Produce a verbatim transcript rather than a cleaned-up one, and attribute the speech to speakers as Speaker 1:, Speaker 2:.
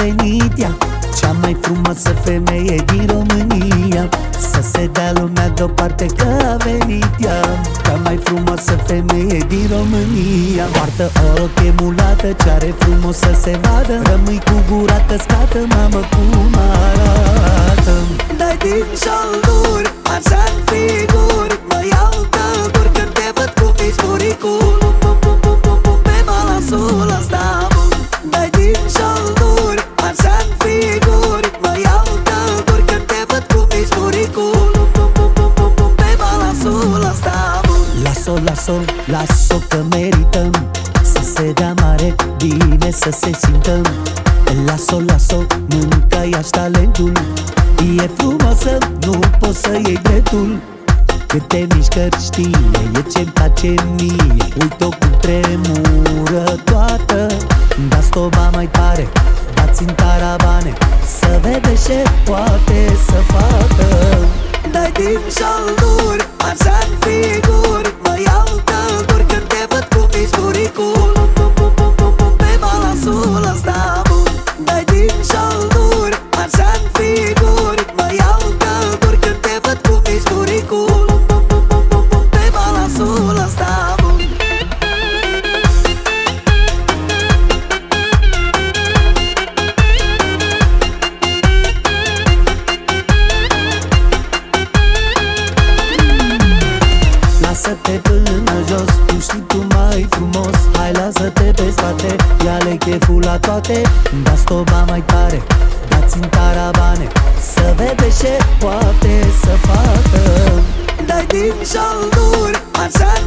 Speaker 1: venit ea, cea mai frumoasă femeie din România. Să se dea lumea deoparte că a venit ea, cea mai frumoasă femeie din România. Poartă o rochie mulată, ce are frumos să se vadă. Rămâi cu gura căscată, mamă cum arată. Dai din șolduri, așa-n figuri, mă iau tălcuri când te văd cu mici buricul. Pe balansul ăsta bun. Dai din șolduri, așa-n figuri, mă iau tălcuri când te văd cu mici buricul. Pe balansul ăsta bun. Las-o, las-o, las-o că merităm să se dea mare, bine să se simtă. Las-o, las-o, mâncă-i-aș talentul. E frumoasă, nu poți să iei dreptul. Câte mișcări știe, e ce-mi place mie. Uite-o cum tremură toată. Da-ți toba mai tare, dați în taravane, să vede ce poate să facă. Dai din șolduri, așa-n figuri, mă iau tălcuri când te văd cu mici buricul. Pe balansul ăsta bun. Dai din șolduri, așa-n figuri, mă iau tălcuri când te văd cu mici buricul. Pe balansul ăsta bun. Lasă-te până jos, tu știi tu mai frumos. Hai lasă-te pe spate, ia-le cheful la toate. Da-ți toba mai tare, dați în taravane, să vede ce poate să facă. Dai din șolduri, așa-n